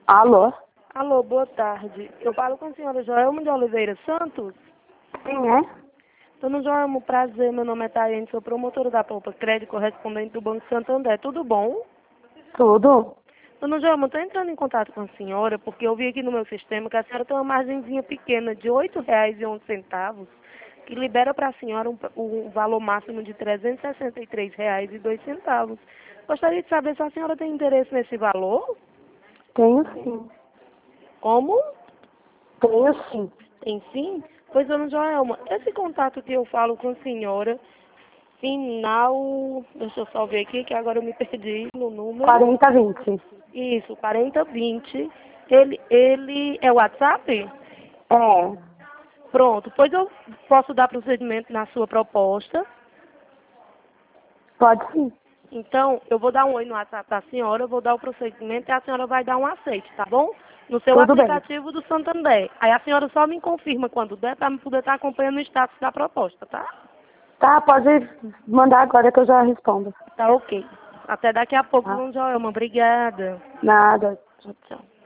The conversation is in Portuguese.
Alô? Alô, boa tarde. Eu falo com a senhora Joelma de Oliveira Santos. Quem é? Dona Joelma, prazer, meu nome é Tayane, sou promotora da Poupa Crédito, correspondente do Banco Santander. Tudo bom? Tudo? Dona Joelma, estou entrando em contato com a senhora porque eu vi aqui no meu sistema que a senhora tem uma margenzinha pequena de R$ 8,11, que libera para a senhora um valor máximo de R$ 363,02. Gostaria de saber se a senhora tem interesse nesse valor? Tenho sim. Como? Tenho sim. Tem sim? Pois, dona Joelma, esse contato que eu falo com a senhora, final, deixa eu só ver aqui, que agora eu me perdi no número. 4020. Isso, 4020. Ele é o WhatsApp? É. Pronto, pois eu posso dar procedimento na sua proposta. Pode sim. Então, eu vou dar um oi no WhatsApp da senhora, eu vou dar o procedimento e a senhora vai dar um aceite, tá bom? No seu Tudo bem. aplicativo do Santander. Aí a senhora só me confirma quando der para me poder estar acompanhando o status da proposta, tá? Tá, pode mandar agora que eu já respondo. Tá ok. Até daqui a pouco, Tá? João Joelma. Obrigada. Nada. Tchau, tchau.